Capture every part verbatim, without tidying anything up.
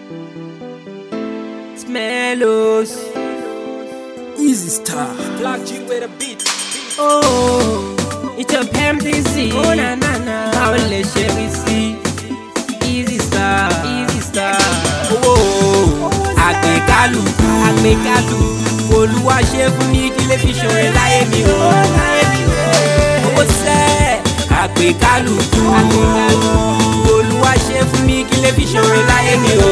Smellos, Easy Star, Black G with a beat. Oh, it's a P M C. Oh na na na. How le chérie si. Easy Star, Easy Star. Oh, àgbékalùkù, àgbékalùkù. Olúwa ṣe fún mi kí lè fi ṣọ̀rẹ́ láyé mi o. Owó sẹ́, àgbékalùkù, àgbékalùkù. Olúwa ṣe fún mi kí lè fi ṣọ̀rẹ́ láyé mi o.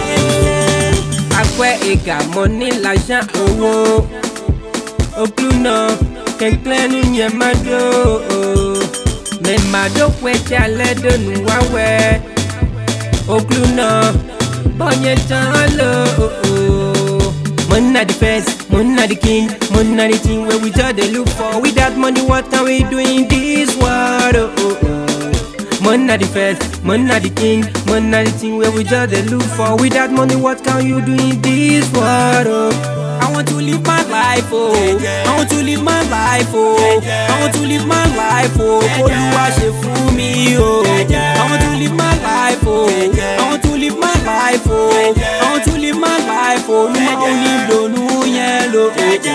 Apẹ́ ìgà mọ́ ní l'argent owó. Okluna, kẹ̀kẹ́nu yẹn máa dó. Mẹ máa dó pẹ́ tí alẹ́ dónú wá wẹ̀. Okluna, bọ́nyẹ̀ tán lò. Money na the first, money na the king, money na the thing where we just dey look for. Without money, what can we do in this world? Oh, oh, oh. Money na the first, money na the king, money na the thing where we just dey look for. Without money, what can you do in this world? Oh. I want to live my life, oh. I want to live my life, oh. I want to live my life, oh. Olúwa ṣe fún mi, oh. I want to live my life, oh. I want to live my life, oh. I want to live my life, oh. Olúwa ò ní lónú yẹn lò,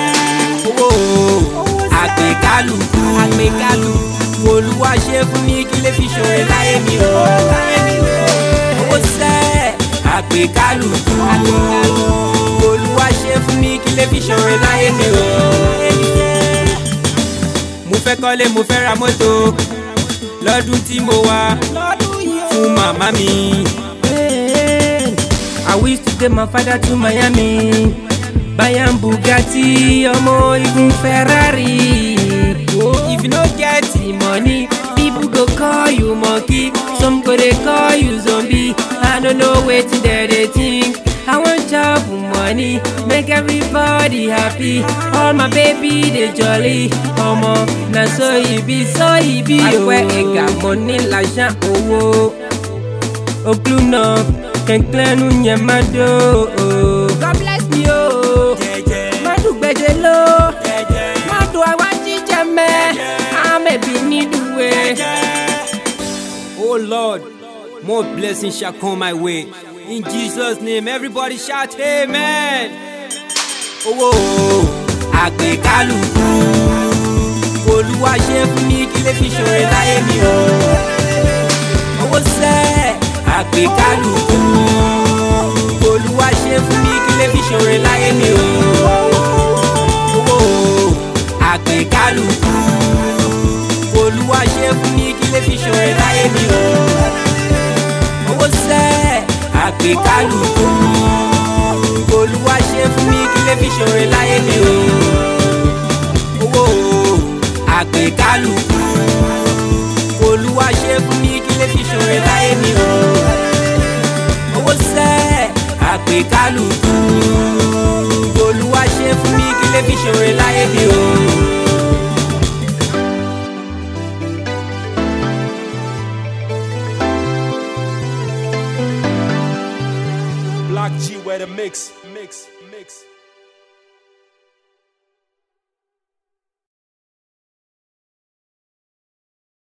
oh. Àgbékalùkù, àgbékalùkù. Olúwa ṣe fún mi kí lè fi ṣọ̀rẹ́ láyé mi, oh. Owó sẹ́, àgbékalùkù, àgbékalùkù. Olúwa ṣe fún mi kí lè fi ṣọ̀rẹ́ láyé mi o. Mo fẹ́ kọ́lé, mo fẹ́ ra mọ́tò lọ́dún tí mo wá fún màmá mi. I wish to take my father to Miami, buying Bugatti, ọmọ igun Ferrari. If you no get the money, people go call you monkey, some go dey call you zombie. I don't know wetin dem dey think. I want chop money, make everybody happy. All my baby they jolly. Omo, na so e be, so e be. Apẹ́ ìgà mọ́ ní l'argent owó. Okluna, kẹ̀kẹ́nu yẹn máa dó. God bless me o. Madu gbẹ̀jẹ̀ ló. Madu àwa jíjẹ mẹ́. Àmẹ̀bí nídùúwé. Oh Lord, more blessings shall come my way. In Jesus' name, everybody shout amen. Owó àgbékalùkù. Olúwa ṣe fún mi kí lè fi ṣọ̀rẹ́ láyé mi o. Owó sẹ́, àgbékalùkù. Olúwa ṣe fún mi kí lè fi ṣọ̀rẹ́ láyé mi o. Owó àgbékalùkù. Olúwa ṣe fún mi kí lè fi ṣọ̀rẹ́ láyé mi o. Owó sẹ́, àgbékalùkù. Olúwa ṣe fún mi kí lè fi ṣọ̀rẹ́ láyé mi o. Owó àgbékalùkù. Olúwa ṣe fún mi kí lè fi ṣọ̀rẹ́ láyé mi o. Owó sẹ́, àgbékalùkù. Olúwa ṣe fún mi kí lè fi ṣọ̀rẹ́ láyé mi o. Black G with a mix, mix.